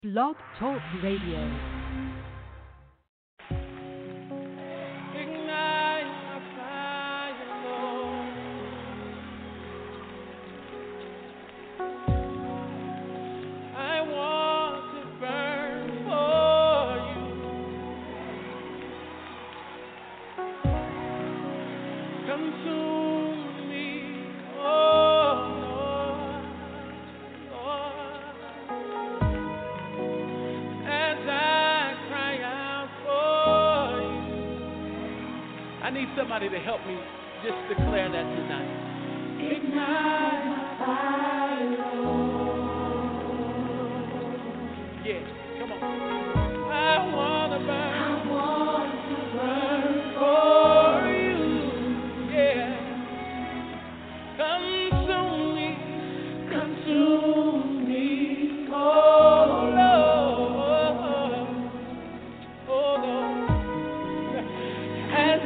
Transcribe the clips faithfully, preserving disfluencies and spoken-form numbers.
Blog Talk Radio. Somebody to help me just declare that tonight. Ignite my fire, Lord. Yeah, come on. I wanna burn. I want to burn for you. Yeah. Consume me. Consume me. Oh Lord. Oh Lord. As I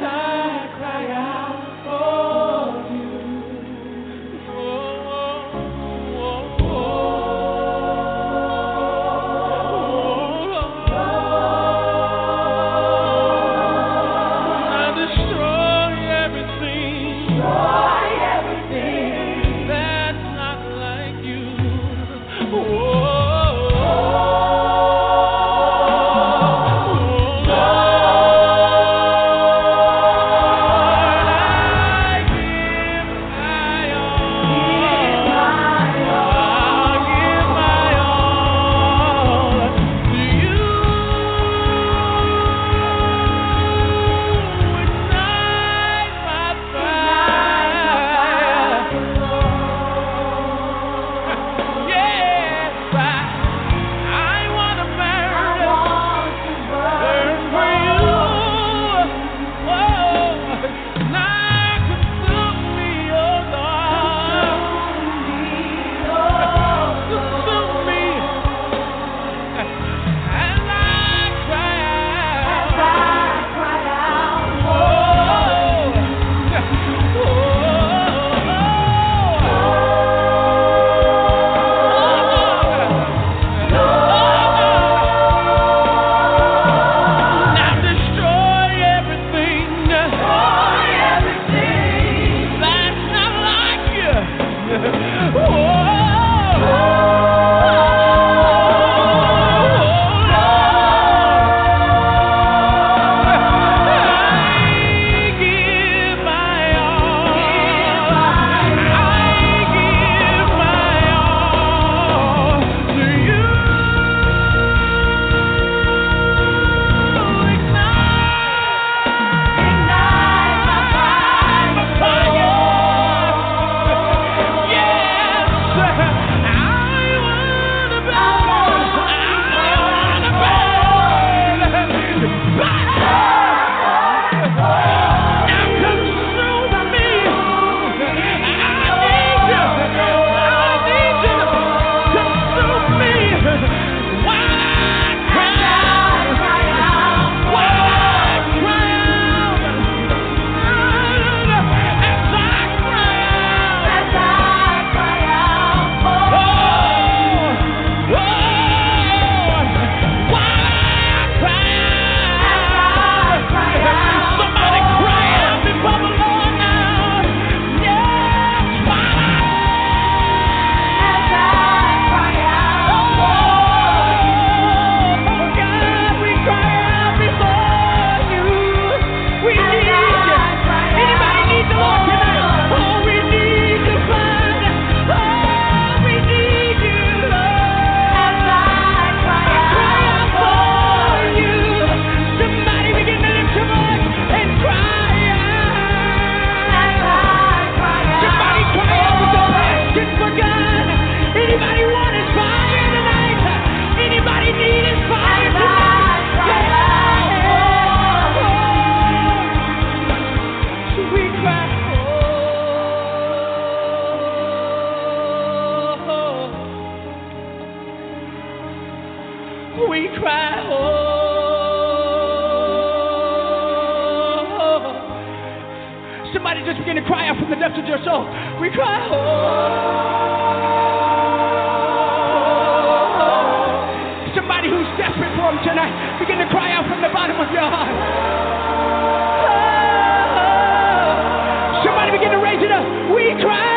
we cry, oh. Somebody just begin to cry out from the depths of your soul. We cry, oh. Somebody Somebody who's desperate for him tonight, begin to cry out from the bottom of your heart. Oh, somebody begin to raise it up. We cry.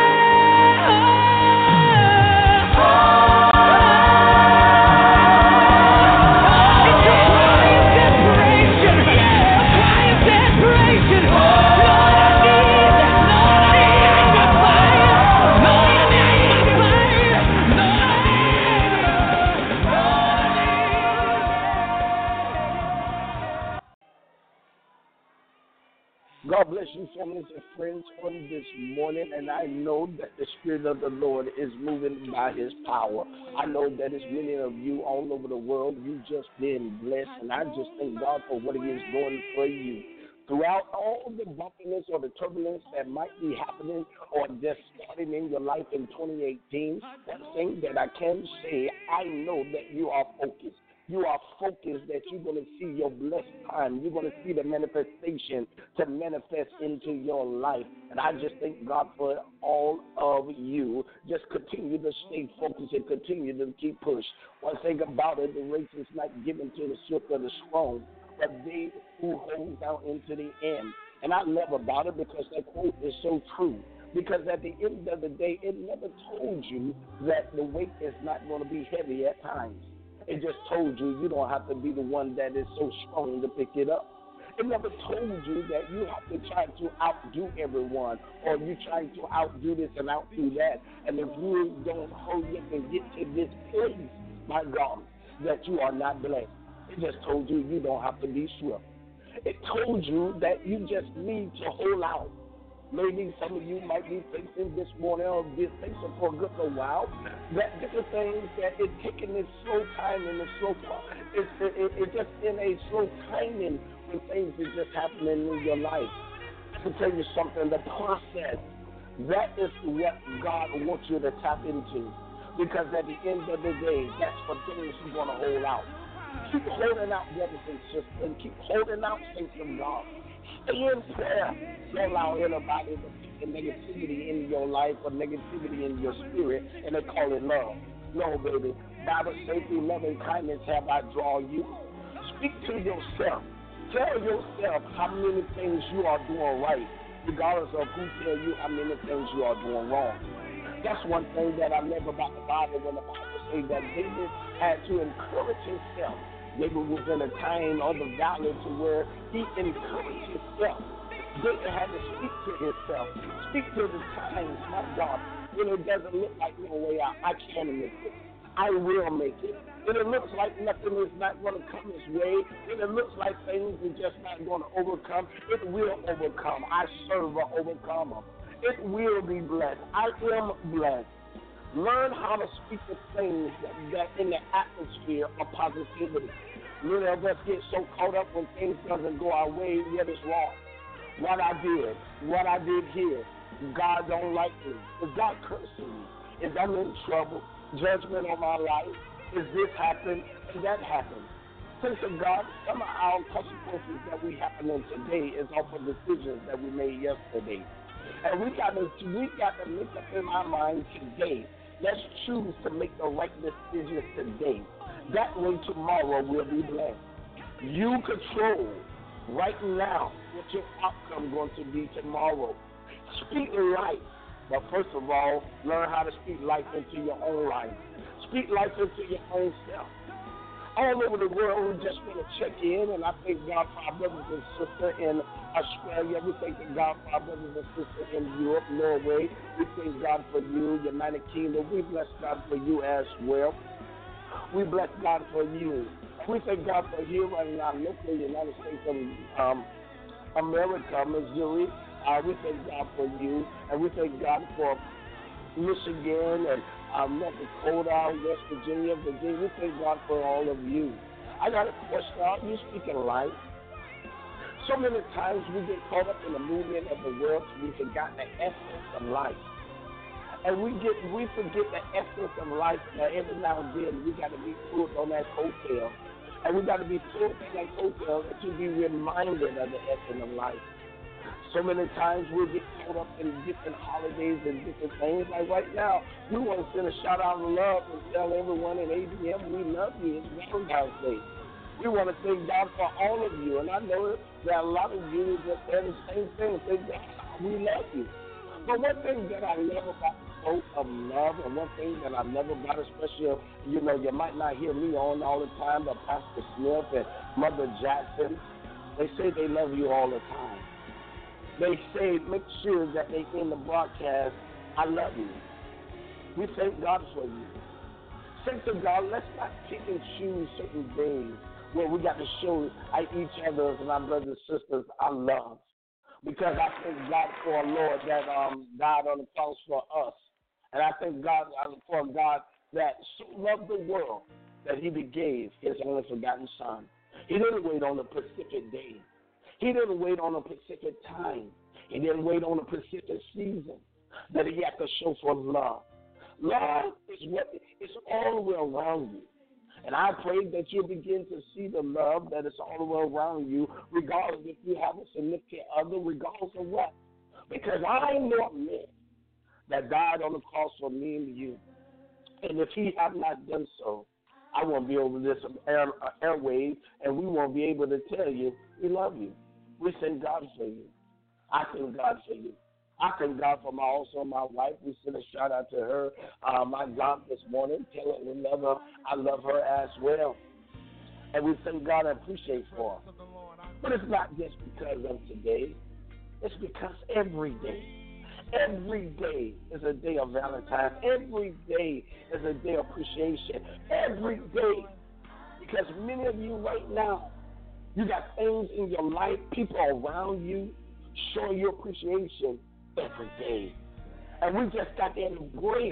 God bless you, families and friends, on this morning, and I know that the Spirit of the Lord is moving by His power. I know that it's many of you all over the world. You've just been blessed, and I just thank God for what He is doing for you. Throughout all the bumpiness or the turbulence that might be happening or just starting in your life in twenty eighteen, one thing that I can say, I know that you are focused. You are focused that you're going to see your blessed time. You're going to see the manifestation to manifest into your life. And I just thank God for all of you. Just continue to stay focused and continue to keep push. One thing about it, the race is not given to the swift or the strong, but they who hold down into the end. And I love about it because that quote is so true. Because at the end of the day, it never told you that the weight is not going to be heavy at times. It just told you you don't have to be the one that is so strong to pick it up. It never told you that you have to try to outdo everyone or you trying to outdo this and outdo that. And if you don't hurry up and get to this place, my God, that you are not blessed. It just told you you don't have to be swift. It told you that you just need to hold out. Maybe some of you might be facing this morning or been facing for a good little while that different things that it's taking this slow time and this slow it's, it, it, it's just in a slow timing when things are just happening in your life. To tell you something, the process, that is what God wants you to tap into. Because at the end of the day, that's for those who want to hold out. Keep holding out, brothers and sisters. Keep holding out, saints of God. Stay in prayer. Don't allow anybody to put negativity in your life or negativity in your spirit, and they call it love. No, baby. Bible says, through love and kindness have I drawn you. Speak to yourself. Tell yourself how many things you are doing right, regardless of who tell you how many things you are doing wrong. That's one thing that I love about the Bible when the Bible says that David had to encourage himself. David was in a time of the valley to where he encouraged himself. David had to speak to himself, speak to the times, my God, when it doesn't look like no way out. I can make it. I will make it. When it looks like nothing is not going to come his way, when it looks like things are just not going to overcome, it will overcome. I serve an overcomer. It will be blessed. I am blessed. Learn how to speak the things that, that in the atmosphere of positivity. Many of us get so caught up when things doesn't go our way, yet it's wrong. What I did, what I did here, God don't like me. Is God cursing me? Is I'm in trouble? Judgment on my life? Is this happen? Is that happen? Saints of God, some of our consequences that we happening today is off of decisions that we made yesterday. And we got to we got to make up in our mind today. Let's choose to make the right decisions today. That way tomorrow we'll be blessed. You control right now what your outcome going to be tomorrow. Speak life. But first of all, learn how to speak life into your own life. Speak life into your own self. All over the world, we just want to check in, and I thank God for our brothers and sisters in Australia. We thank God for our brothers and sisters in Europe, Norway. We thank God for you, United Kingdom. We bless God for you as well. We bless God for you. We thank God for you right now, locally, United States of um, America, Missouri. Uh, we thank God for you, and we thank God for Michigan and um, North Dakota, West Virginia, Virginia. We thank God for all of you. I got a question. Are you speaking life? So many times we get caught up in the movement of the world, so we forgot the essence of life. And we get we forget the essence of life. Now, every now and then we got to be pulled on that coattail. And we got to be pulled on that coattail to be reminded of the essence of life. So many times we get caught up in different holidays and different things. Like right now, we want to send a shout out of love and tell everyone in A B M we love you. It's Valentine's Day. We want to thank God for all of you. And I know that a lot of you just say the same thing. Say, God, we love you. But one thing that I love about the quote of love, and one thing that I love about, especially, you know, you might not hear me on all the time, but Pastor Smith and Mother Jackson, they say they love you all the time. They say, make sure that they in the broadcast, I love you. We thank God for you. Say to God, let's not pick and choose certain days where we got to show each other and our brothers and sisters our love. Because I thank God for our Lord that um, died on the cross for us. And I thank God for God that so loved the world that he gave his only forgotten son. He didn't wait on a specific day. He didn't wait on a specific time. He didn't wait on a specific season that he had to show for love. Love is what is all the way around you. And I pray that you'll begin to see the love that is all the way around you, regardless if you have a significant other, regardless of what. Because I know a man that died on the cross for me and you. And if he had not done so, I won't be over this air, uh, airwave, and we won't be able to tell you we love you. We thank God for you. I thank God for you. I thank God for my also my wife. We sent a shout out to her, uh, my God, this morning, telling her we love her. I love her as well. And we thank God and appreciate for her. But it's not just because of today. It's because every day, every day is a day of Valentine's. Every day is a day of appreciation. Every day. Because many of you right now, you got things in your life, people around you, showing your appreciation every day. And we just got to embrace,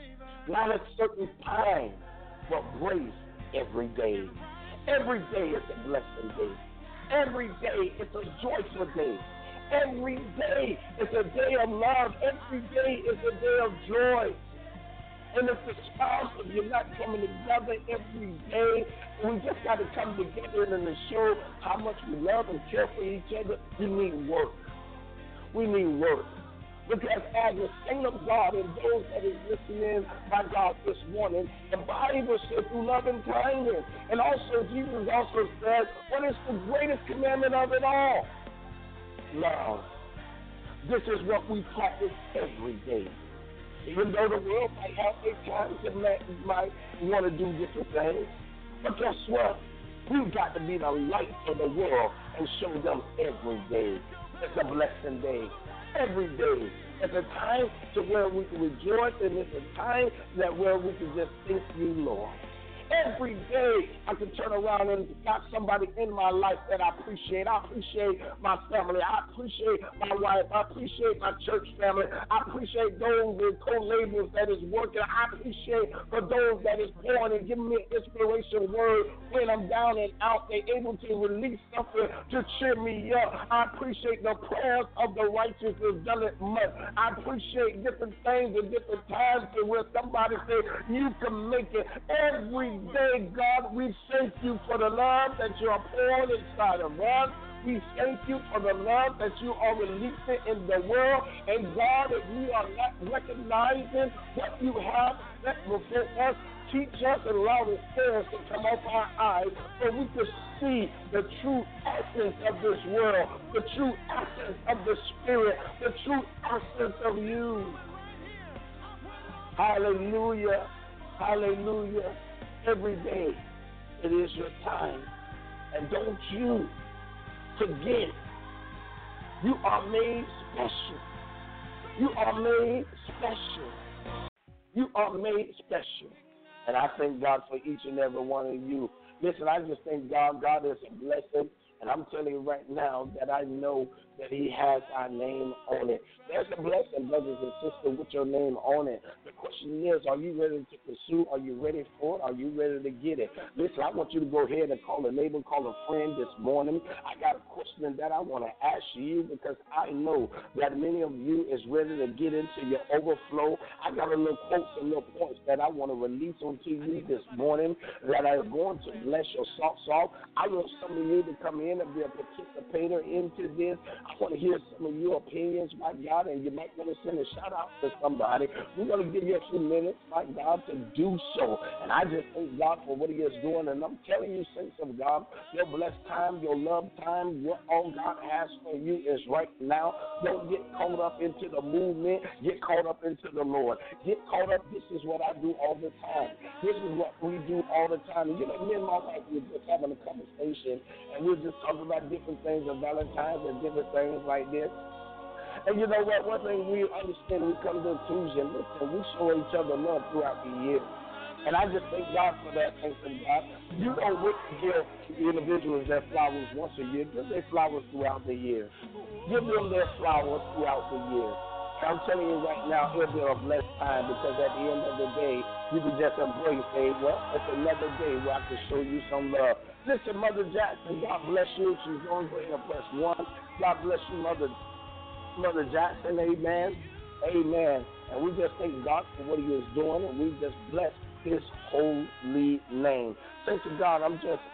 not a certain time, but embrace every day. Every day is a blessing day. Every day is a joyful day. Every day is a day of love. Every day is a day of joy. And if the spouse, if you're not coming together every day, we just got to come together and to show how much we love and care for each other, we need work. We need work. Because as a saint of God and those that is listening by God this morning, the Bible says through love and kindness. And also Jesus also says, what is the greatest commandment of it all? Love. This is what we practice every day. Even though the world might have their times and might, might want to do different things. But guess what? We've got to be the light of the world and show them every day. It's a blessing day. Every day. It's a time to where we can rejoice, and it's a time that where we can just thank you, Lord. Every day I can turn around and got somebody in my life that I appreciate. I appreciate my family. I appreciate my wife. I appreciate my church family. I appreciate those with co-laborers that is working. I appreciate for those that is pouring and giving me an inspiration word when I'm down and out. They're able to release something to cheer me up. I appreciate the prayers of the righteous has done it much. I appreciate different things and different times to where somebody says you can make it every day. God, we thank you for the love that you are pouring inside of us. We thank you for the love that you are releasing in the world. And God, if we are not recognizing what you have set before us, teach us and allow the scales to come off our eyes so we can see the true essence of this world, the true essence of the Spirit, the true essence of you. Hallelujah. Hallelujah. Every day it is your time. And don't you forget, you are made special. You are made special. You are made special. And I thank God for each and every one of you. Listen, I just thank God. God is a blessing. And I'm telling you right now that I know that he has our name on it. There's a blessing, brothers and sisters, with your name on it. The question is, are you ready to pursue? Are you ready for it? Are you ready to get it? Listen, I want you to go ahead and call a neighbor, call a friend this morning. I got a question that I want to ask you because I know that many of you is ready to get into your overflow. I got a little quotes and little points that I want to release onto you this morning that are going to bless your socks off. I want some of you to come in in and be a participator into this. I want to hear some of your opinions, my God, and you might want to send a shout out to somebody. We're going to give you a few minutes, my God, to do so. And I just thank God for what he is doing. And I'm telling you, saints of God, your blessed time, your love time, what all God has for you is right now. Don't get caught up into the movement. Get caught up into the Lord. Get caught up. This is what I do all the time. This is what we do all the time. And you know, me and my wife were just having a conversation, and we we're just talking about different things of Valentine's and different things like this. And you know what? One thing we understand, we come to a conclusion. Listen, we show each other love throughout the year. And I just thank God for that. Thanks to God. You don't wait to give individuals their flowers once a year. Give their flowers throughout the year. Give them their flowers throughout the year. I'm telling you right now, it'll be a blessed time, because at the end of the day, you can just embrace, say, well, it's another day where I can show you some love. Listen, Mother Jackson, God bless you. She's going to bring up press one. God bless you, Mother Mother Jackson. Amen. Amen. And we just thank God for what he is doing, and we just bless his holy name. Thank you, God. I'm just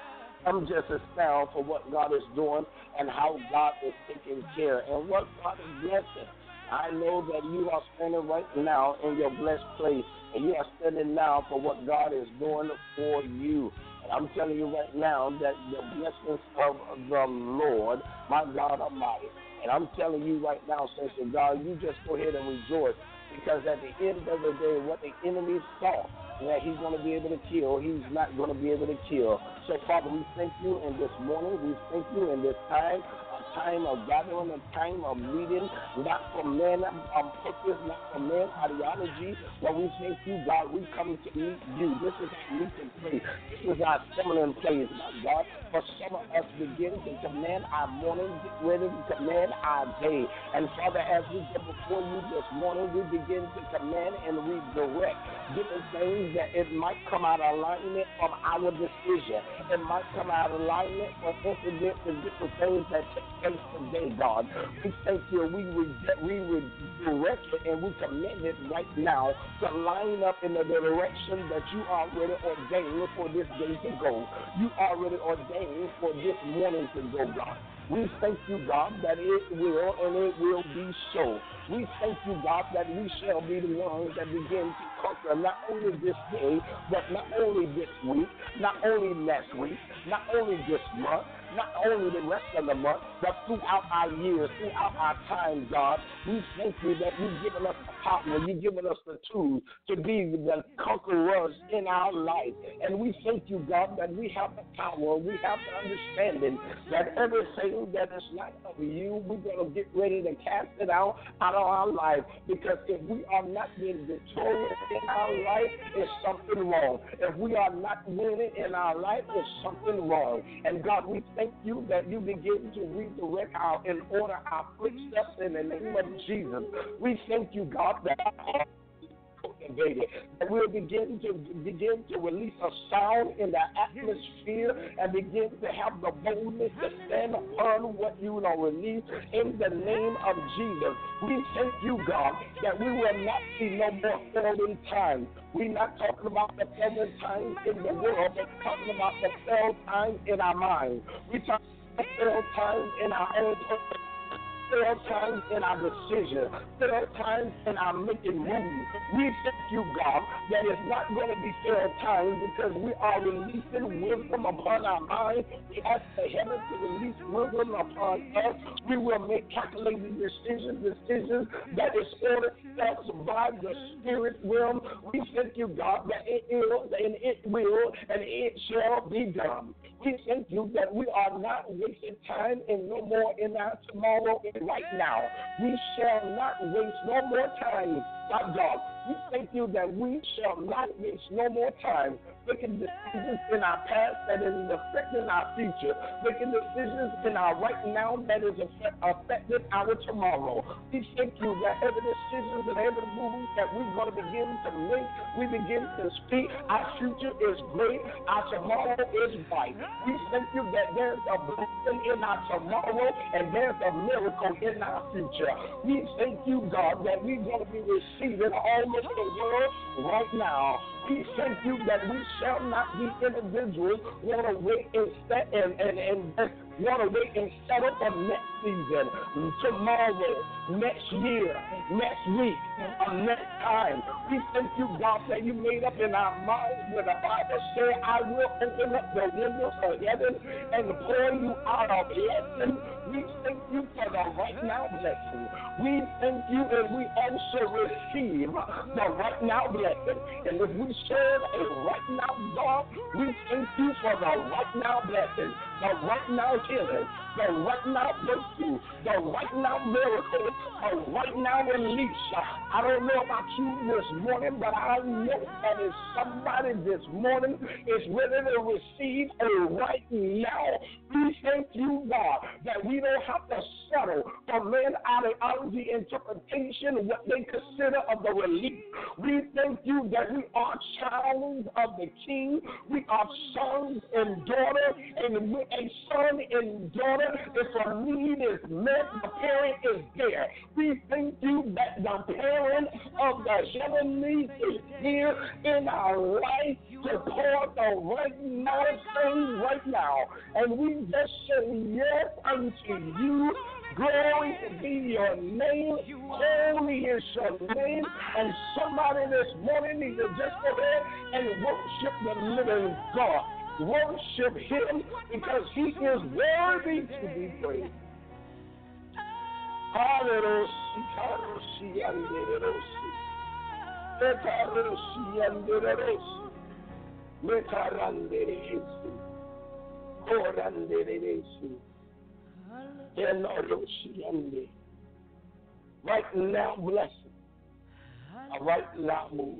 I'm just astounded for what God is doing and how God is taking care and what God is blessing. I know that you are standing right now in your blessed place, and you are standing now for what God is doing for you. And I'm telling you right now that the blessings of the Lord, my God Almighty, and I'm telling you right now, saints of God, you just go ahead and rejoice, because at the end of the day, what the enemy thought that he's going to be able to kill, he's not going to be able to kill. So, Father, we thank you in this morning. We thank you in this time. Time of gathering, a time of meeting, not for men um, purpose, not for man ideology, but we thank you, God, we come to meet you. This is our meeting place. This is our summoning place, my God. For some of us begin to command our morning, get ready to command our day. And Father, as we go before you this morning, we begin to command and redirect different things that it might come out of alignment from our decision. It might come out of alignment from incidents and different things that take place today, God. We thank you. We re- we redirect it and we command it right now to line up in the direction that you already ordained for this day to go. You already ordained for this morning to go, God. We thank you, God, that it will and it will be so. We thank you, God, that we shall be the ones that begin to conquer not only this day, but not only this week, not only next week, not only this month, not only the rest of the month, but throughout our years, throughout our time, God. We thank you that you've given us the power, you've given us the tools to be the conquerors in our life. And we thank you, God, that we have the power, we have the understanding that everything that is not of you, we're going to get ready to cast it out, out of our life. Because if we are not being victorious in our life, it's something wrong. If we are not winning in our life, it's something wrong. And God, we thank you that you begin to redirect our and order our footsteps in the name of Jesus. We thank you, God, that cultivated, that we'll begin to begin to release a sound in the atmosphere and begin to have the boldness to stand upon what you will release in the name of Jesus. We thank you, God, that we will not see no more failing times. We're not talking about the failing times in the world, but talking about the failed times in our minds. We're talking about failed times in our own purpose. Failed times in our decisions, failed times in our making moves. We thank you, God, that it's not going to be failed times because we are releasing wisdom upon our minds. We ask the heavens to release wisdom upon us. We will make calculated decisions, decisions that is ordered steps by the Spirit realm. We thank you, God, that it is and it will and it shall be done. We thank you that we are not wasting time and no more in our tomorrow and right now. We shall not waste no more time, my God. We thank you that we shall not waste no more time making decisions in our past that is affecting our future, making decisions in our right now that is affecting our tomorrow. We thank you that every decision and every move that we're going to begin to make, we begin to speak. Our future is great. Our tomorrow is bright. We thank you that there's a blessing in our tomorrow and there's a miracle in our future. We thank you, God, that we're going to be receiving all over the world right now. We thank you that we shall not be individuals who want to wait and set and, and, and, and want to wait and settle for next season, tomorrow, next year, next week, or next time. We thank you, God, that you made up in our minds when the Bible said, I will open up the windows of heaven and pour you out a blessing. We thank you for the right now blessing. We thank you and we also receive the right now blessing. And if we serve a right now God, we thank you for the right now blessing, the right now healing, the right now breakthrough, the right now miracle, the right now release. I don't know about you this morning, but I know that if somebody this morning is ready to receive a right now, we thank you, God, that we don't have to settle for man ideology interpretation, what they consider of the relief. We thank you that we are children of the King. We are sons and daughters, and with a son and daughter, if a need is met, the parent is there. We thank you that the parent of the heavenly is here in our life to pour the right now thing right now. And we just say yes unto you. Glory to be your name. Holy is your name. And somebody this morning needs to just go ahead and worship the living God. Worship him because he is worthy to be praised. Hallelujah. Right now, blessing. A right now move.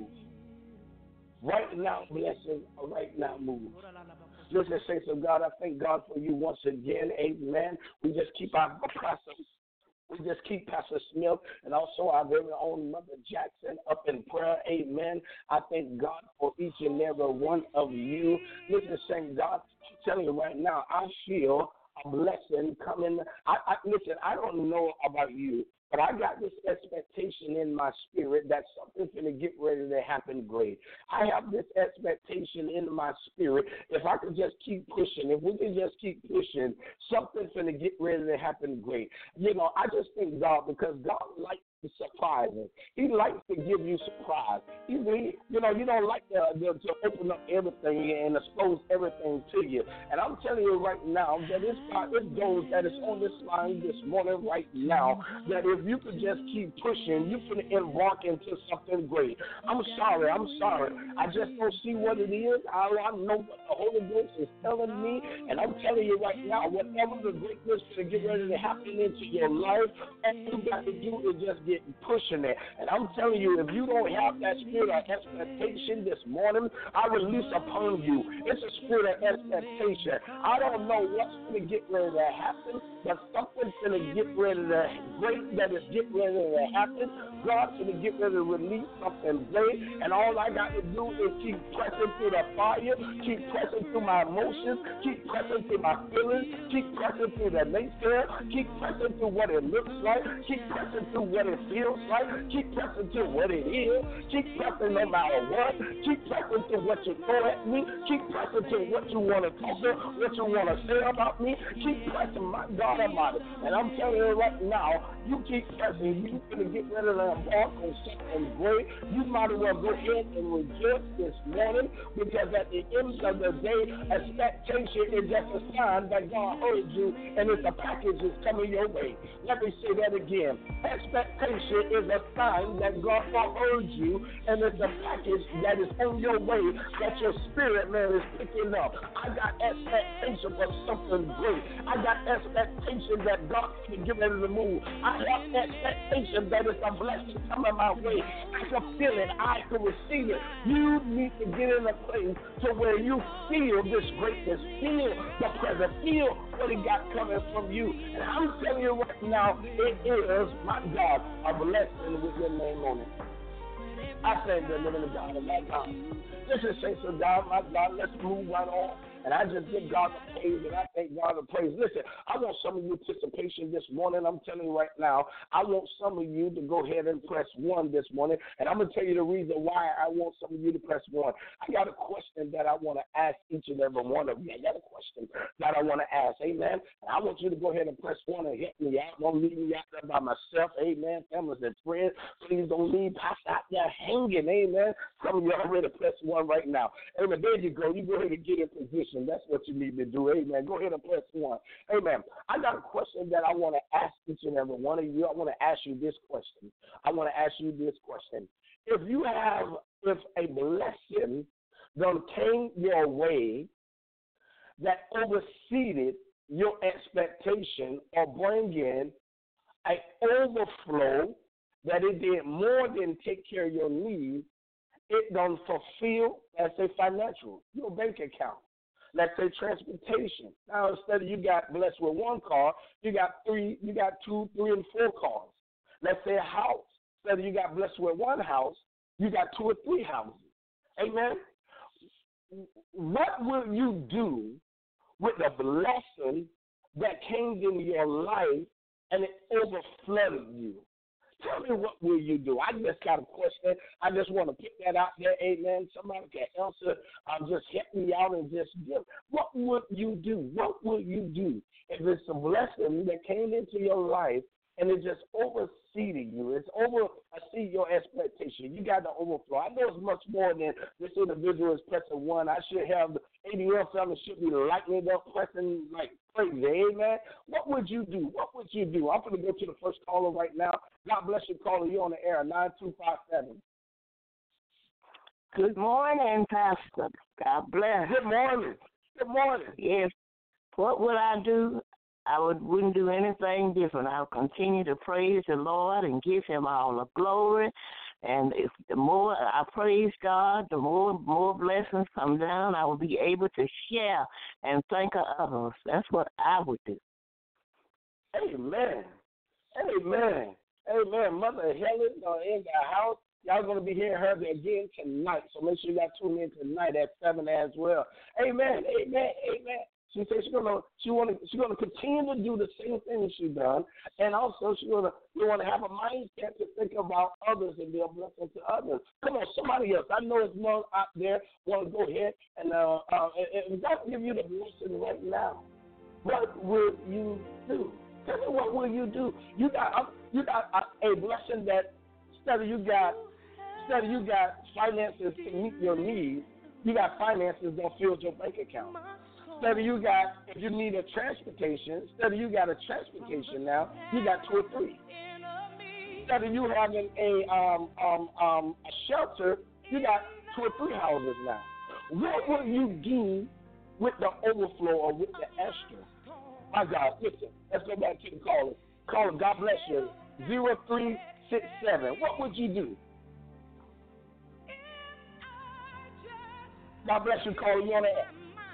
Right now, blessing. A right now move. Listen, saints of God, I thank God for you once again. Amen. We just keep our pastor, we just keep Pastor Smith and also our very own Mother Jackson up in prayer. Amen. I thank God for each and every one of you. Listen, saints, God, I'm telling you right now, I feel a blessing coming. I, I listen, I don't know about you, but I got this expectation in my spirit that something's going to get ready to happen great. I have this expectation in my spirit. If I could just keep pushing, if we can just keep pushing, something's going to get ready to happen great. You know, I just thank God because God likes to surprise us. He likes to give you surprise. He, he, you know, you don't like to, to, to open up everything and expose everything to you. And I'm telling you right now that it's, it's those that is on this line this morning right now that if you could just keep pushing, you can embark into something great. I'm sorry, I'm sorry. I just don't see what it is. All I know what the Holy Ghost is telling me, and I'm telling you right now, whatever the greatness to get ready to happen into your life, all you got to do is just get pushing it. And I'm telling you, if you don't have that spirit of expectation this morning, I release upon you. It's a spirit of expectation. I don't know what's going to get ready to happen, but something's going to get ready to great that is getting ready to happen. God's going to get ready to release something great, and all I got to do is keep pressing through the fire, keep pressing through my emotions, keep pressing through my feelings, keep pressing through the naysayer, keep pressing through what it looks like, keep pressing through what it feels like, keep pressing through what it is, keep pressing no matter what, keep pressing through what you throw at me, keep pressing through what you want to talk to, what you want to say about me, keep pressing, my God Almighty. And I'm telling you right now, you keep pressing, you're going to get ready to embark on something great. You might as well go ahead and rejoice this morning because at the end of the day, expectation is just a sign that God heard you and it's a package is coming your way. Let me say that again. Expectation is a sign that God heard you and it's a package that is on your way that your spirit man is picking up. I got expectation for something great. I got expectation that God can get ready to move. I have expectation that it's a blessing coming my way. I can feel it. I can receive it. You need to get in a place to where you feel this greatness, feel the presence, feel what it got coming from you. And I'm telling you right now, it is, my God, a blessing with your name on it. I thank the living God and my God. This is saints of God, my God. Let's move right on. And I just give God the praise, and I thank God the praise. Listen, I want some of your participation this morning. I'm telling you right now, I want some of you to go ahead and press one this morning. And I'm going to tell you the reason why I want some of you to press one. I got a question that I want to ask each and every one of you. I got a question that I want to ask. Amen. And I want you to go ahead and press one and help me out. Don't leave me out there by myself. Amen. Families and friends, please don't leave Pastor out there hanging. Amen. Some of you already press one right now. Amen. There you go. You go ahead and get in position. That's what you need to do. Amen. Go ahead and press one. Amen. I got a question that I want to ask each and every one of you. I want to ask you this question. I want to ask you this question. If you have, if a blessing that came your way that overseeded your expectation or bring in an overflow that it did more than take care of your needs, it done fulfill, let's say, financial, your bank account. Let's say transportation. Now, instead of you got blessed with one car, you got three, you got two, three, and four cars. Let's say a house. Instead of you got blessed with one house, you got two or three houses. Amen? What will you do with the blessing that came into your life and it overflooded you? Tell me, what will you do? I just got a question. I just want to put that out there. Amen. Somebody can answer. Um, just help me out and just give. What would you do? What will you do if it's a blessing that came into your life and it just overseeded you? It's over, I see your expectation. You got the overflow. I know it's much more than this individual is pressing one. I should have the A D L family should be lighting it up, pressing like crazy. Amen. What would you do? What would you do? I'm going to go to the first caller right now. God bless you, caller. You're on the air, nine two five seven. Good morning, Pastor. God bless. Good morning. Good morning. Yes. What would I do? I would, wouldn't do anything different. I would continue to praise the Lord and give him all the glory. And if the more I praise God, the more more blessings come down. I will be able to share and think of others. That's what I would do. Amen. Amen. Amen. Mother Helen uh, in the house. Y'all going to be hearing her again tonight. So make sure y'all tune in tonight at seven as well. Amen. Amen. Amen. She said she's gonna she wanna she's gonna continue to do the same thing she's done, and also she's gonna you wanna have a mindset to think about others and be a blessing to others. Come on, somebody else. I know it's more out there want to go ahead and uh, uh and, and God give you the blessing right now. What will you do? Tell me, what will you do? You got uh, you got a, a blessing that instead of you got instead of you got finances to meet your needs, you got finances that fill your bank account. Instead of you got, if you need a transportation, instead of you got a transportation now, you got two or three. Instead of you having a um um um a shelter, you got two or three houses now. What will you do with the overflow or with the extra? My God, listen, let's go back to the caller. Caller, God bless you. Zero three six seven. What would you do? God bless you, caller. You on the air.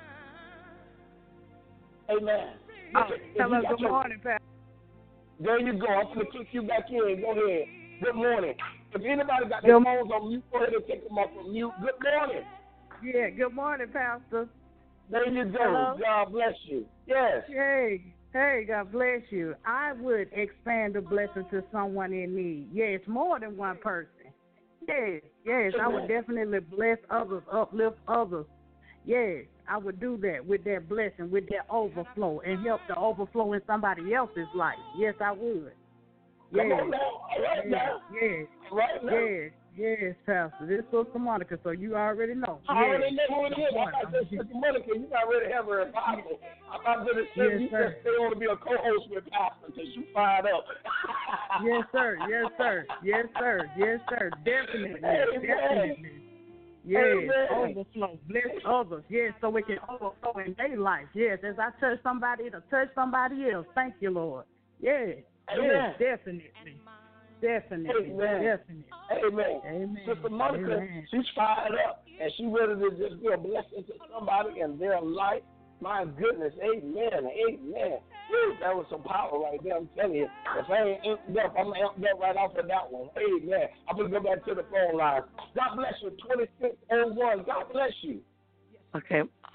Amen. Oh, hello, good your, morning, Pastor. There you go. I'm going to click you back in. Go ahead. Good morning. If anybody got their phones on mute, go ahead and take them off of mute. Good morning. Yeah, good morning, Pastor. There you go. Hello? God bless you. Yes. Hey, hey, God bless you. I would expand the blessing to someone in need. Yes, more than one person. Yes, yes, I would definitely bless others, uplift others. Yes, I would do that with that blessing, with that overflow, and help the overflow in somebody else's life. Yes, I would. Yes, Come on now. All right yes, now. yes, All right now. yes, yes, Pastor. This is Sister Monica, so you already know. I yes. already know who it is. I thought this Sister Monica, you already have her apostle. I'm not going to say Yes, you sir. just stay on to be a co-host with Pastor because you fired up. Yes, sir. Yes, sir. Yes, sir. Yes, sir. Definitely. Amen. Definitely. Yes. Amen. Overflow. Bless others. Yes, so we can overflow in their life. Yes, as I touch somebody, to touch somebody else. Thank you, Lord. Yes. Amen. Yes, definitely. Definitely. Amen. Definitely. Amen. Amen. Sister Monica, Amen. she's fired up and she's ready to just be a blessing to somebody in their life. My goodness. Amen. Amen. Woo, that was some power right there. I'm telling you. If I ain't amped up, I'm amped up right off of that one. Amen. I'm going to go back to the phone line. God bless you. twenty-six oh one. God bless you. Okay.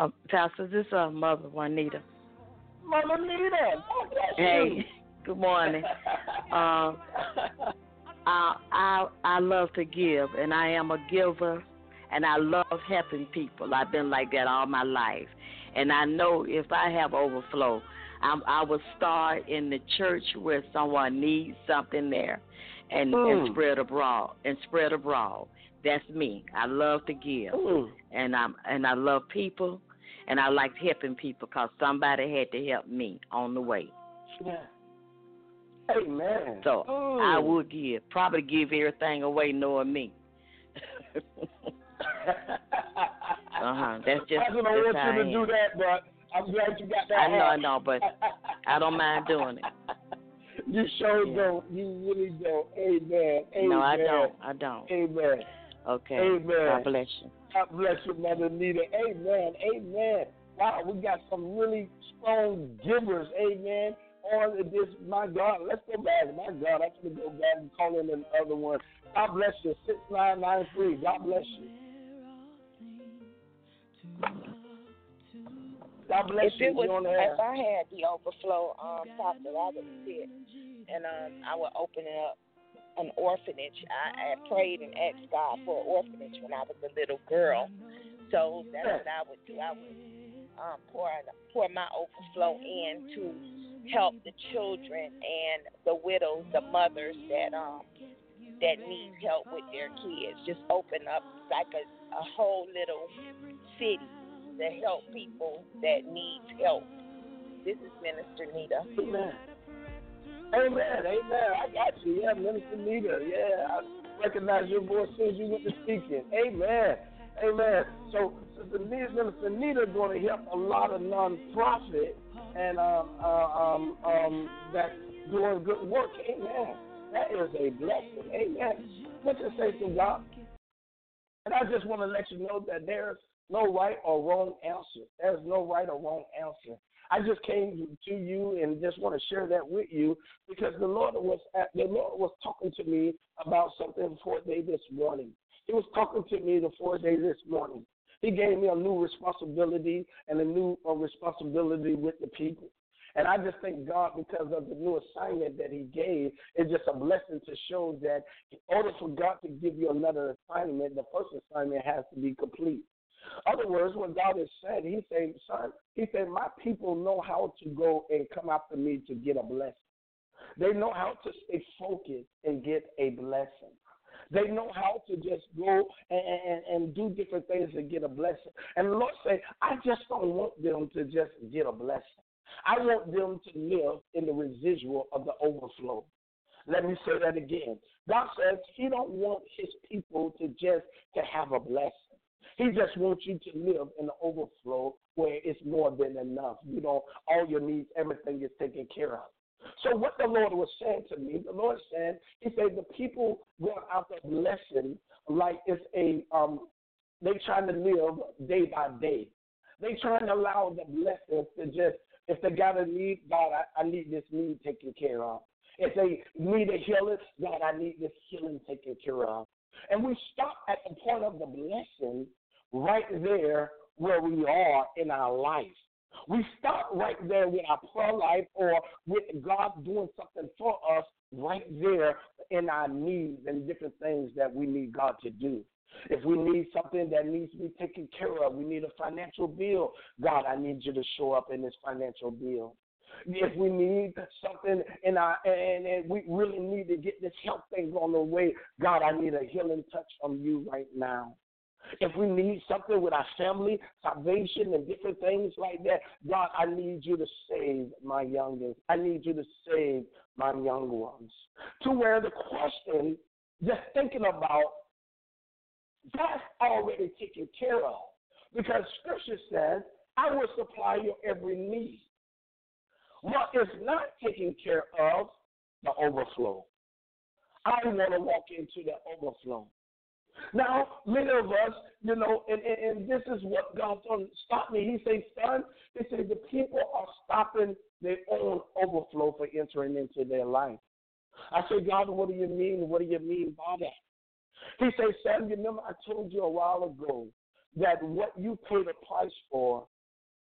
Uh, Pastor, this is uh, Mother Juanita. Mother Nita, God bless Hey, you. good morning. um, I, I I love to give, and I am a giver, and I love helping people. I've been like that all my life, and I know if I have overflow, I'm, I will start in the church where someone needs something there, and, mm. and spread abroad and spread abroad. That's me. I love to give, mm. and I'm and I love people, and I like helping people because somebody had to help me on the way. Yeah. Amen. So mm. I would give, probably give everything away, knowing me. uh-huh. That's just. I don't want you to do that, but I'm glad you got that. I know, out. I know, but I don't mind doing it. You sure yeah. don't. You really don't. Amen. Amen. No, I don't. I don't. Amen. Okay. Amen. God bless you. God bless you, Mother Nita. Amen. Amen. Wow, we got some really strong givers. Amen. On this, my God, let's go back. My God, I'm going to go back and call in another one. God bless you. six nine nine three. God bless you. God bless if you. It was, on the air. if I had the overflow, um, Pastor, I would sit and um, I would open up an orphanage. I, I prayed and asked God for an orphanage when I was a little girl. So that's what I would do. I would um, pour pour my overflow in to help the children and the widows, the mothers that um that need help with their kids. Just open up like a, a whole little city to help people that need help. This is Minister Nita. Amen. Amen. Amen. I got you. Yeah, Minister Nita. Yeah, I recognize your voice as soon as you went to speaking. Amen. Amen. So, so the Minister Nita is going to help a lot of nonprofit and um, uh, um, um, that's doing good work. Amen. That is a blessing. Amen. Let's just say to God. And I just want to let you know that there's no right or wrong answer. There's no right or wrong answer. I just came to you and just want to share that with you because the Lord was at, the Lord was talking to me about something for a day this morning. He was talking to me the fourth day this morning. He gave me a new responsibility and a new uh, responsibility with the people. And I just thank God because of the new assignment that he gave. It's just a blessing to show that in order for God to give you another assignment, the first assignment has to be complete. In other words, what God has said, he said, son, he said, my people know how to go and come after me to get a blessing. They know how to stay focused and get a blessing. They know how to just go and, and, and do different things to get a blessing. And the Lord said, I just don't want them to just get a blessing. I want them to live in the residual of the overflow. Let me say that again. God says he don't want his people to just to have a blessing. He just wants you to live in the overflow where it's more than enough. You know, all your needs, everything is taken care of. So what the Lord was saying to me, the Lord said, he said the people going out the blessing like it's a, um, they trying to live day by day. They trying to allow the blessings to just, if they got a need, God, I, I need this need taken care of. If they need a healing, God, I need this healing taken care of. And we stop at the point of the blessing right there where we are in our life. We start right there with our prayer life or with God doing something for us right there in our needs and different things that we need God to do. If we need something that needs to be taken care of, we need a financial bill, God, I need you to show up in this financial bill. If we need something in our, and, and we really need to get this health thing on the way, God, I need a healing touch from you right now. If we need something with our family, salvation and different things like that, God, I need you to save my youngest. I need you to save my young ones. To where the question, just thinking about, that's already taken care of. Because Scripture says, I will supply your every need. What is not taken care of? The overflow. I want to walk into the overflow. Now, many of us, you know, and, and, and this is what God told me, stop me. He said, son, he said, the people are stopping their own overflow for entering into their life. I said, God, what do you mean? What do you mean by that? He said, son, you remember I told you a while ago that what you paid a price for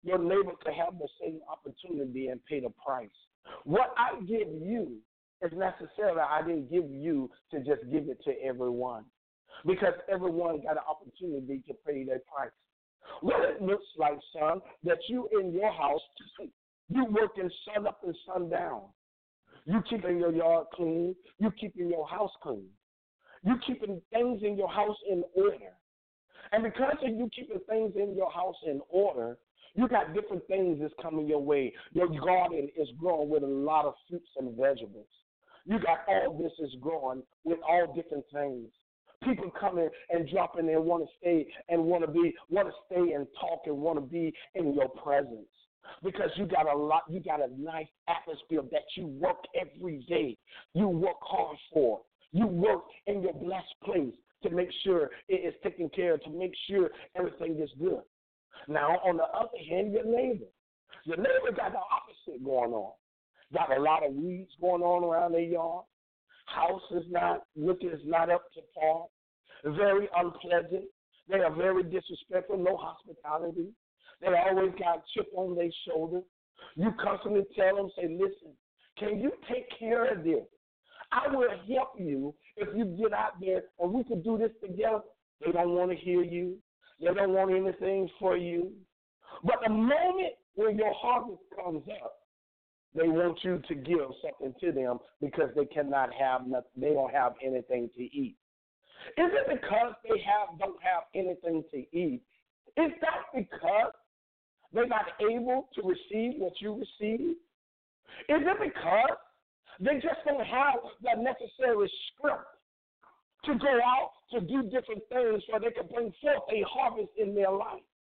your neighbor could have the same opportunity and pay the price. What I give you is necessarily I didn't give you to just give it to everyone, because everyone got an opportunity to pay their price. What it looks like, son, that you in your house, you working sun up and sun down. You keeping your yard clean. You keeping your house clean. You keeping things in your house in order. And because of you keeping things in your house in order, you got different things that's coming your way. Your garden is growing with a lot of fruits and vegetables. You got all this is growing with all different things. People coming and dropping and want to stay and want to be, want to stay and talk and want to be in your presence. Because you got a lot, you got a nice atmosphere that you work every day. You work hard for. You work in your blessed place to make sure it is taken care of, to make sure everything is good. Now, on the other hand, your neighbor. Your neighbor got the opposite going on. Got a lot of weeds going on around their yard. House is not, looking is not up to par. Very unpleasant. They are very disrespectful, no hospitality. They always got a chip on their shoulder. You constantly tell them, say, listen, can you take care of this? I will help you if you get out there and we can do this together. They don't want to hear you. They don't want anything for you. But the moment when your harvest comes up, they want you to give something to them because they cannot have nothing. They don't have anything to eat. Is it because they have don't have anything to eat? Is that because they're not able to receive what you receive? Is it because they just don't have the necessary strength to go out to do different things so they can bring forth a harvest in their life?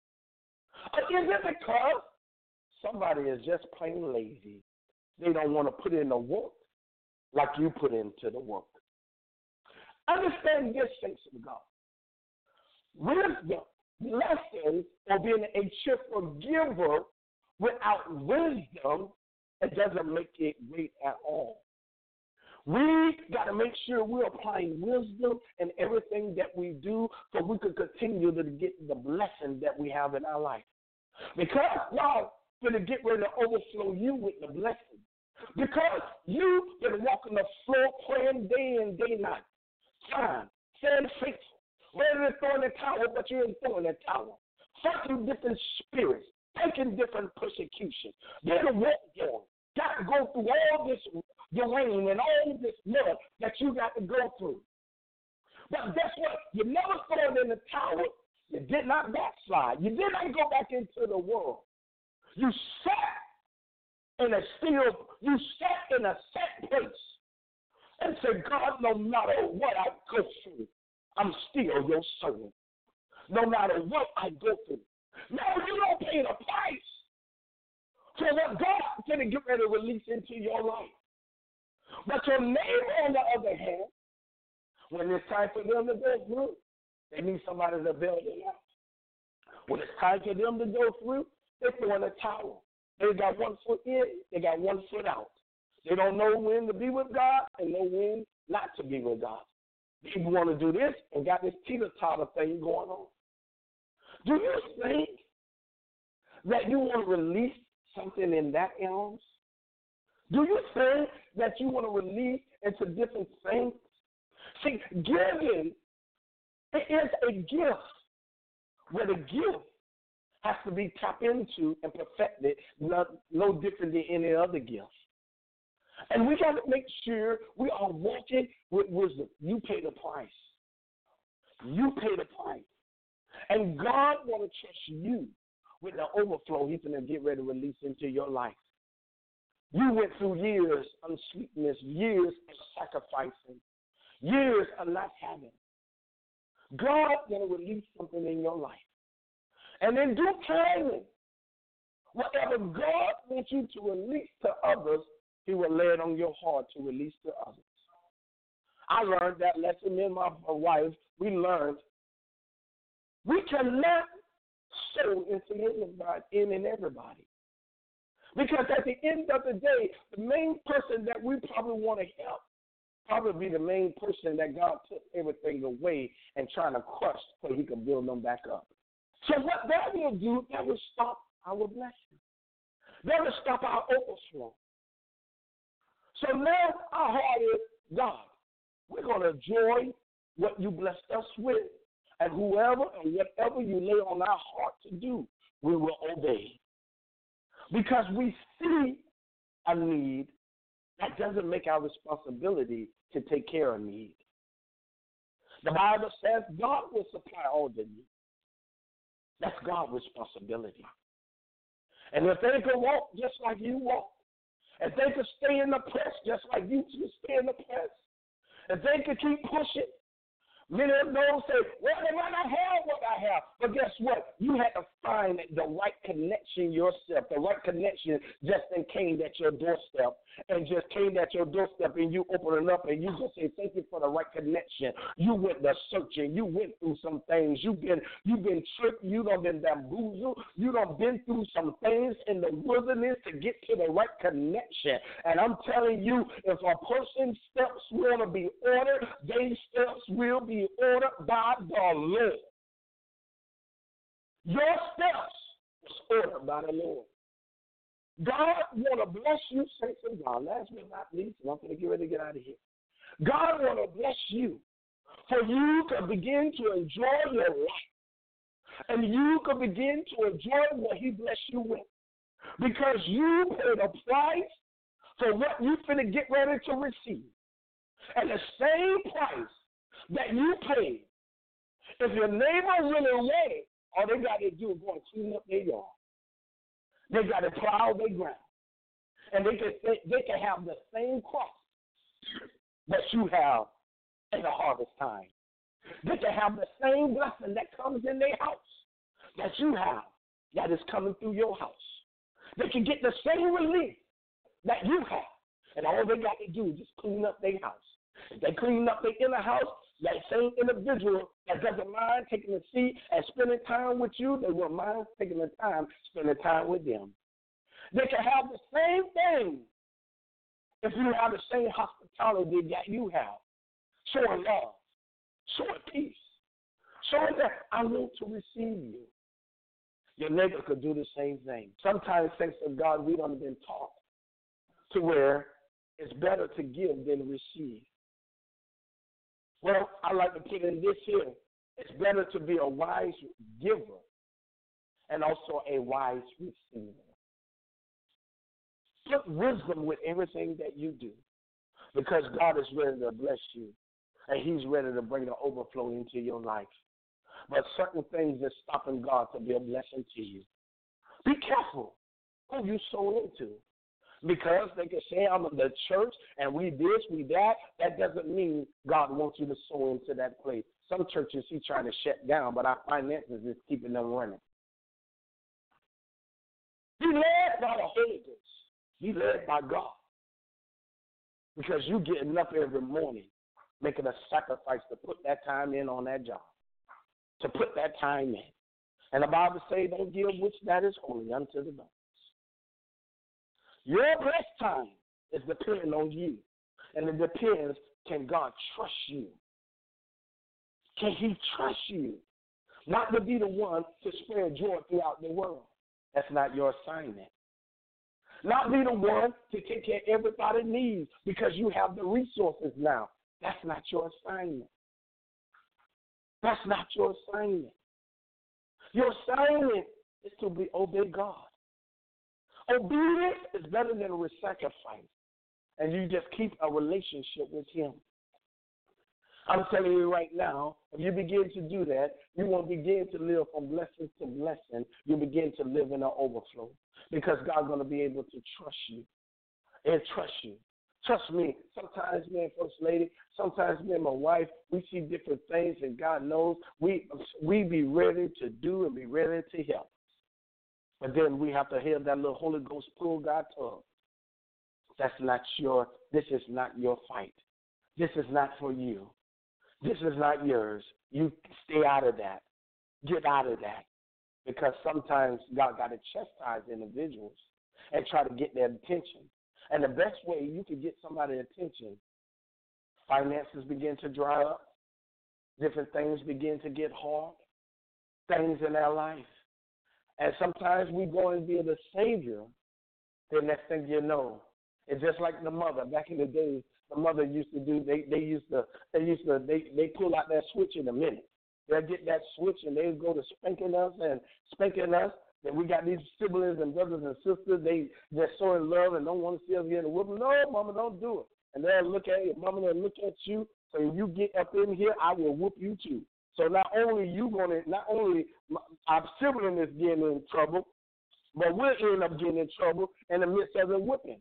Or is it because somebody is just plain lazy? They don't want to put in the work like you put into the work. Understand this, saints of God. Wisdom, lessons, or being a cheerful giver without wisdom, it doesn't make it great at all. We got to make sure we're applying wisdom in everything that we do so we can continue to get the blessing that we have in our life. Because God going to get ready to overflow you with the blessing. Because you been walking the floor praying day and day night. Time, staying faithful, ready to throw in the towel, but you ain't throwing the towel. Fighting different spirits, taking different persecution. Getting a walk on. Got to go through all this the rain and all this mud that you got to go through. But guess what? You never thrown in the towel. You did not backslide. You did not go back into the world. You sat in a still, you sat in a set place and said, God, no matter what I go through, I'm still your servant. No matter what I go through. Now you don't pay the price for what God is going to get ready to release into your life. But your neighbor, on the other hand, when it's time for them to go through, they need somebody to bail them out. When it's time for them to go through, they throw in a towel. They got one foot in, they got one foot out. They don't know when to be with God and know when not to be with God. People want to do this and got this teeter-totter thing going on. Do you think that you want to release something in that else? Do you think that you want to release into different things? See, giving, it is a gift where the gift has to be tapped into and perfected, not, no different than any other gift. And we got to make sure we are walking with wisdom. You pay the price. You pay the price. And God want to trust you with the overflow He's going to get ready to release into your life. You went through years of sweetness, years of sacrificing, years of not having. God going to release something in your life. And in due time, whatever God wants you to release to others, He will lay it on your heart to release to others. I learned that lesson. Me and my wife, we learned we cannot sow into anybody, in and everybody. Because at the end of the day, the main person that we probably want to help probably be the main person that God took everything away and trying to crush so He can build them back up. So what that will do, that will stop our blessing. Never stop our overflow. So now our heart is, God, we're going to enjoy what you blessed us with, and whoever and whatever you lay on our heart to do, we will obey. Because we see a need, that doesn't make our responsibility to take care of need. The Bible says God will supply all the needs. That's God's responsibility. And if they can walk just like you walk, if they can stay in the press just like you stay in the press, if they can keep pushing, many of those say, well, they might not have what I have. But guess what? You had to find the right connection yourself. The right connection just then came at your doorstep and just came at your doorstep, and you open it up and you just say, thank you for the right connection. You went the searching. You went through some things. You've been you've been tricked. You done been bamboozled. You done been through some things in the wilderness to get to the right connection. And I'm telling you, if a person's steps want to be ordered, their steps will be ordered by the Lord. Your steps was ordered by the Lord. God want to bless you, saints of God. Last but not least, and I'm going to get ready to get out of here. God want to bless you for you to begin to enjoy your life. And you can begin to enjoy what he blessed you with. Because you paid a price for what you finna get ready to receive. And the same price that you paid, if your neighbor really ready, all they got to do is go and clean up their yard. They got to plow their ground. And they can, they, they can have the same crop that you have in the harvest time. They can have the same blessing that comes in their house that you have that is coming through your house. They can get the same relief that you have. And all they got to do is just clean up their house. If they clean up their inner house, that same individual that doesn't mind taking a seat and spending time with you, they won't mind taking the time spending time with them. They can have the same thing if you have the same hospitality that you have, showing love, showing peace, showing that I want to receive you. Your neighbor could do the same thing. Sometimes, thanks to God, we don't have been taught to where it's better to give than receive. Well, I like to put in this here. It's better to be a wise giver and also a wise receiver. Put wisdom with everything that you do because God is ready to bless you and he's ready to bring the overflow into your life. But certain things are stopping God to be a blessing to you. Be careful who you sow into. Because they can say I'm in the church and we this, we that. That doesn't mean God wants you to sow into that place. Some churches he's trying to shut down, but our finances is keeping them running. Be led by the Holy Ghost. Be led by God. Because you getting up every morning making a sacrifice to put that time in on that job. To put that time in. And the Bible says don't give which that is holy unto the Lord. Your blessed time is depending on you. And it depends, can God trust you? Can he trust you? Not to be the one to spread joy throughout the world. That's not your assignment. Not be the one to take care of everybody's needs because you have the resources now. That's not your assignment. That's not your assignment. Your assignment is to be obey God. Obedience is better than a sacrifice, and you just keep a relationship with him. I'm telling you right now, if you begin to do that, you won't begin to live from blessing to blessing. You begin to live in an overflow because God's going to be able to trust you and trust you. Trust me, sometimes me and First Lady, sometimes me and my wife, we see different things, and God knows we we be ready to do and be ready to help. But then we have to hear that little Holy Ghost pull God tug. That's not your, this is not your fight. This is not for you. This is not yours. You stay out of that. Get out of that. Because sometimes God got to chastise individuals and try to get their attention. And the best way you can get somebody's attention, finances begin to dry up. Different things begin to get hard. Things in their life. And sometimes we go and be the Savior. The next thing you know, it's just like the mother. Back in the days, the mother used to do, they, they used to, they used to, they, they pull out that switch in a minute. They'll get that switch and they'll go to spanking us and spanking us. And we got these siblings and brothers and sisters, they, they're so in love and don't want to see us getting a whooping. No, mama, don't do it. And they'll look at you, mama, they'll look at you. So if you get up in here, I will whoop you too. So not only you gonna, not only our sibling is getting in trouble, but we'll end up getting in trouble in the midst of the whipping.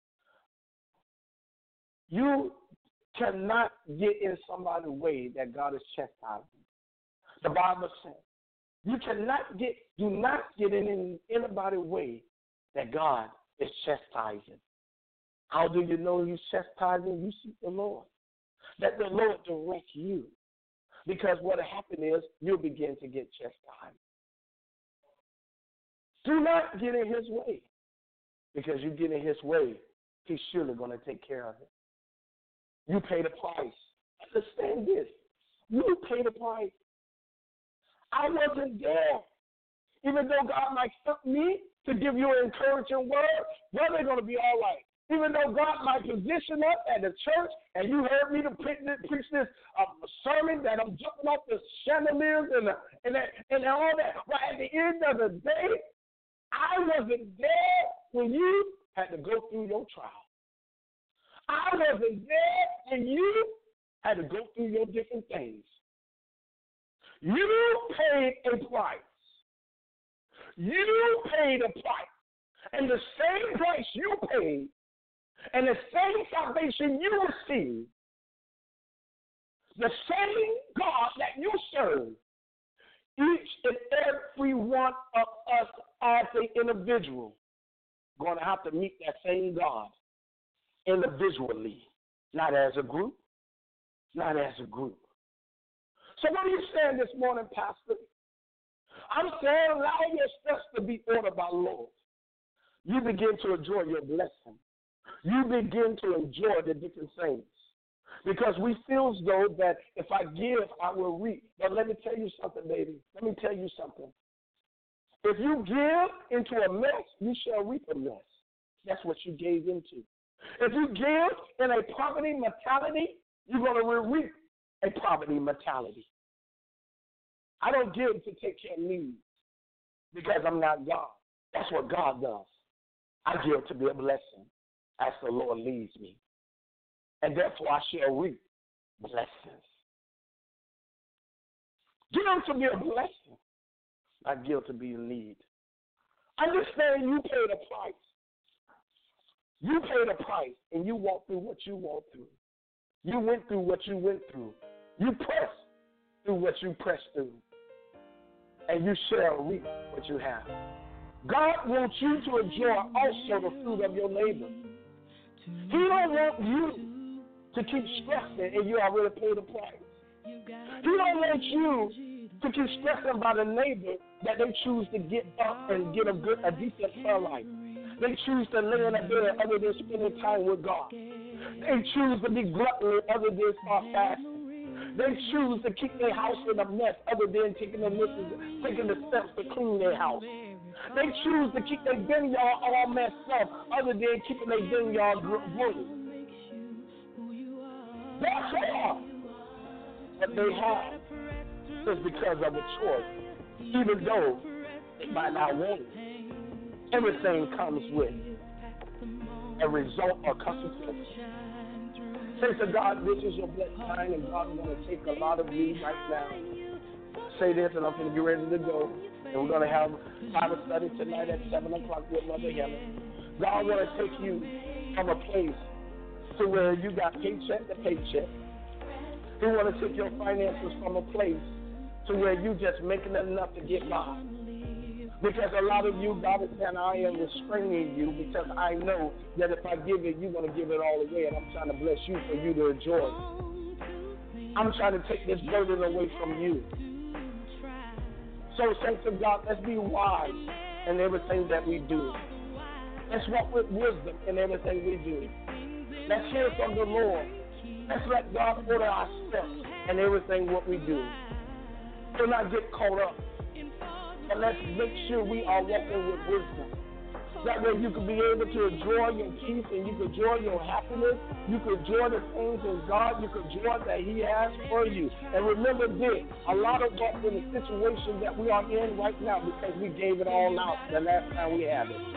You cannot get in somebody's way that God is chastising. The Bible says you cannot get, do not get in anybody's way that God is chastising. How do you know He's chastising? You seek the Lord. Let the Lord direct you. Because what will happen is you'll begin to get chastised. Do not get in His way. Because you get in His way, He's surely going to take care of it. You pay the price. Understand this. You pay the price. I wasn't there. Even though God might help me to give you an encouraging word, well, they're going to be all right. Even though God might position us at the church and you heard me to preach this, preach this uh, sermon that I'm jumping off the chandeliers and, the, and, the, and all that, but at the end of the day, I wasn't there when you had to go through your trial. I wasn't there when you had to go through your different things. You paid a price. You paid a price. And the same price you paid and the same salvation you received, the same God that you serve, each and every one of us as an individual going to have to meet that same God individually, not as a group, not as a group. So what are you saying this morning, Pastor? I'm saying allow your steps to be ordered by the Lord. You begin to enjoy your blessing. You begin to enjoy the different things. Because we feel as though that if I give, I will reap. But let me tell you something, baby. Let me tell you something. If you give into a mess, you shall reap a mess. That's what you gave into. If you give in a poverty mentality, you're going to reap a poverty mentality. I don't give to take care of needs because I'm not God. That's what God does. I give to be a blessing as the Lord leads me. And therefore I shall reap blessings. Give to be a blessing. I give to be in need. Understand you paid a price. You paid a price and you walked through what you walked through. You went through what you went through. You pressed through what you pressed through. And you shall reap what you have. God wants you to enjoy also the fruit of your labor. He don't want you to keep stressing and you already paid the price. He don't want you to keep stressing by the neighbor that they choose to get up and get a good, a decent prayer life. They choose to lay in a bed other than spending time with God. They choose to be gluttonous other than start fasting. They choose to keep their house in a mess other than taking the, taking the steps to clean their house. They choose to keep their vineyard all messed up other than keeping their vineyard growing. That's all. What they have is because of a choice, even though they might not want it. Everything comes with a result or consequence. Say to God, this is your blessed time, and God is going to take a lot of you right now. Say this, and I'm going to get ready to go. And we're going to have Bible study tonight at seven o'clock with Mother Helen. God want to take you from a place to where you got paycheck to paycheck. He want to take your finances from a place to where you just making enough to get by. Because a lot of you, God is saying, I am restraining you because I know that if I give it, you're going to give it all away, and I'm trying to bless you for you to enjoy. I'm trying to take this burden away from you. So, saints of God, let's be wise in everything that we do. Let's walk with wisdom in everything we do. Let's hear from the Lord. Let's let God order our steps in everything what we do. Do not get caught up And let's make sure we are walking with wisdom. That way you can be able to enjoy your peace and you can enjoy your happiness. You can enjoy the things in God. You can enjoy that He has for you. And remember this, a lot of us in the situation that we are in right now because we gave it all out the last time we had it.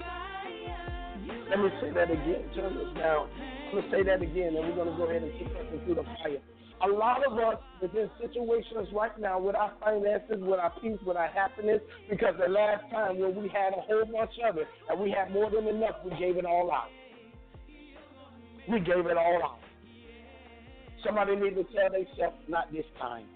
Let me say that again. Turn this down. I'm going to say that again, and we're going to go ahead and take something through the fire. A lot of us is in situations right now with our finances, with our peace, with our happiness, because the last time when we had a whole bunch of it and we had more than enough, we gave it all out. We gave it all out. Somebody need to tell themselves, not this time.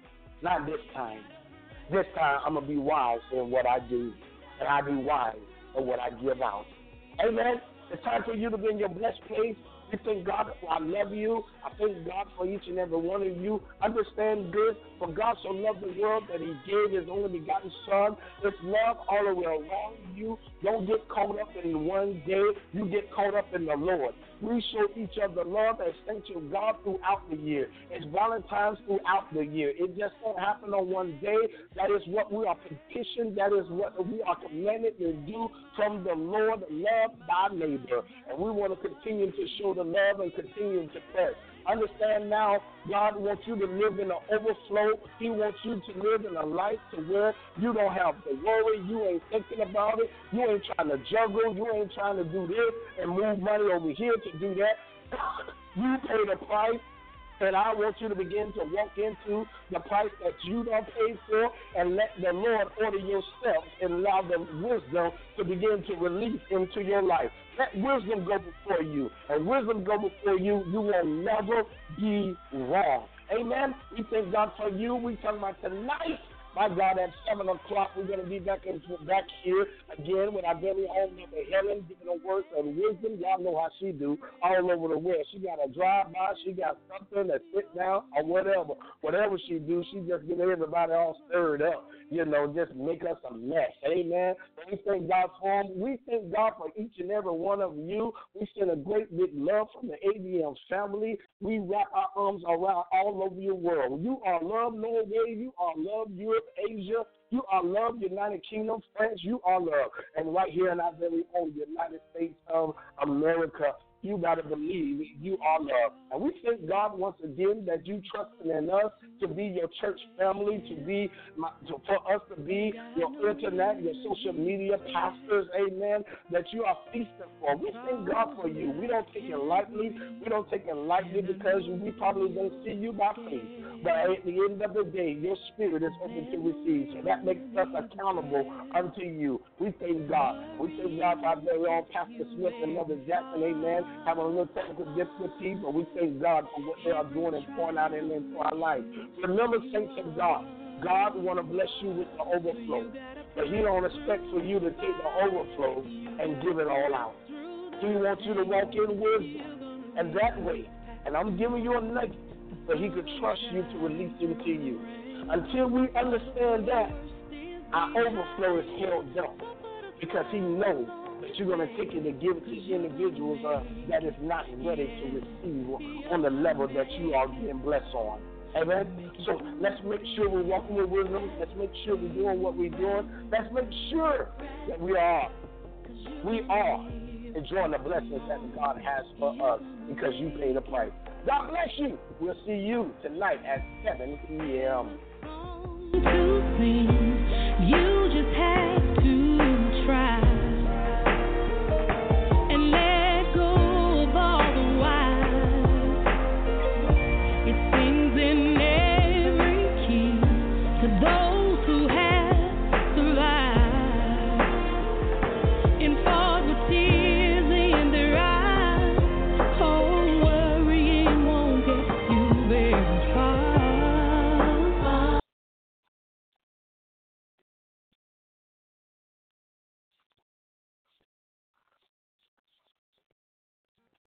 Not this time. This time I'm going to be wise in what I do, and I'll be wise in what I give out. Amen. It's time for you to be in your blessed place. We thank God for I love you. I thank God for each and every one of you. Understand this. For God so loved the world that He gave His only begotten Son. It's love all the way around you. Don't get caught up in one day. You get caught up in the Lord. We show each other love and thank you God throughout the year. It's Valentine's throughout the year. It just don't happen on one day. That is what we are petitioned. That is what we are commanded to do from the Lord. Love thy neighbor. And we want to continue to show the love and continue to press. Understand now, God wants you to live in an overflow. He wants you to live in a life to where you don't have to worry. You ain't thinking about it. You ain't trying to juggle. You ain't trying to do this and move money over here to do that. You pay the price. And I want you to begin to walk into the price that you don't pay for and let the Lord order your steps and allow the wisdom to begin to release into your life. Let wisdom go before you. And wisdom go before you, you will never be wrong. Amen? We thank God for you. We talking about tonight. My God, at seven o'clock, we're going to be back, in, back here again with our very own Mother Helen, giving her words of wisdom. Y'all know how she do all over the world. She got a drive-by. She got something that sit down or whatever. Whatever she do, she just get everybody all stirred up, you know, just make us a mess. Amen. We thank God for them. We thank God for each and every one of you. We send a great big love from the A D M family. We wrap our arms around all over your world. You are loved, Norway. You are loved, Europe, Asia. You are loved, United Kingdom, France. You are loved. And right here in our very own United States of America, you got to believe you are loved. And we thank God once again that you trusting in us to be your church family, to be my, to, for us to be your internet, your social media pastors, amen, that you are feasting for. We thank God for you. We don't take it lightly. We don't take it lightly because we probably don't see you by faith. But at the end of the day, your spirit is open to receive. So that makes us accountable unto you. We thank God. We thank God for our very own Pastor Smith and Mother Jackson, amen, having a little technical difficulty, but we thank God for what they are doing and pouring out in into our life. Remember, saints of God, God want to bless you with the overflow, but He don't expect for you to take the overflow and give it all out. He wants you to walk in wisdom, and that way, and I'm giving you a nugget, but He could trust you to release into you. Until we understand that, our overflow is held up because He knows that you're going to take it and give it to individuals uh, that is not ready to receive on the level that you are being blessed on. Amen? So let's make sure we're walking with wisdom. Let's make sure we're doing what we're doing. Let's make sure that we are, we are enjoying the blessings that God has for us because you pay the price. God bless you. We'll see you tonight at seven p.m.